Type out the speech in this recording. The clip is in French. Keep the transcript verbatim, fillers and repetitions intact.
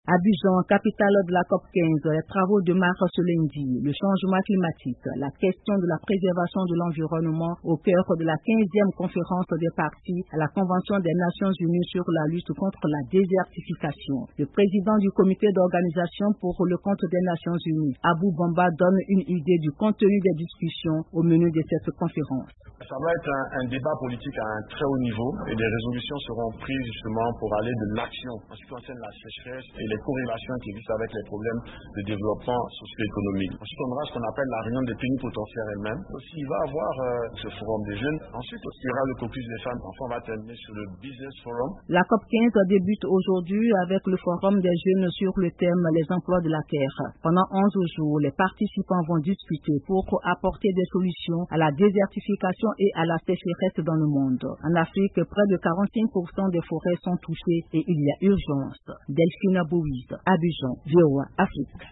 Abidjan, capitale de la COP quinze, les travaux démarrent ce lundi. Le changement climatique, la question de la préservation de l'environnement au cœur de la quinzième conférence des parties à la Convention des Nations Unies sur la lutte contre la désertification. Le président du comité d'organisation pour le compte des Nations Unies, Abou Bamba, donne une idée du contenu des discussions au menu de cette conférence. Ça va être un, un débat politique à un très haut niveau et des résolutions seront prises justement pour aller de l'action en ce qui concerne la sécheresse et les corrélations qui existent avec les problèmes de développement socio-économique. Ensuite, on aura ce qu'on appelle la réunion des pays potentiels elles-mêmes. Aussi, il va y avoir euh, ce forum des jeunes. Ensuite, il y aura le caucus des femmes. Enfin, on va terminer sur le business forum. La COP quinze débute aujourd'hui avec le forum des jeunes sur le thème les emplois de la terre. Pendant onze jours, les participants vont discuter pour apporter des solutions à la désertification et à la sécheresse dans le monde. En Afrique, près de quarante-cinq pour cent des forêts sont touchées et il y a urgence. Delphine Bouise, Abidjan, V O A Afrique.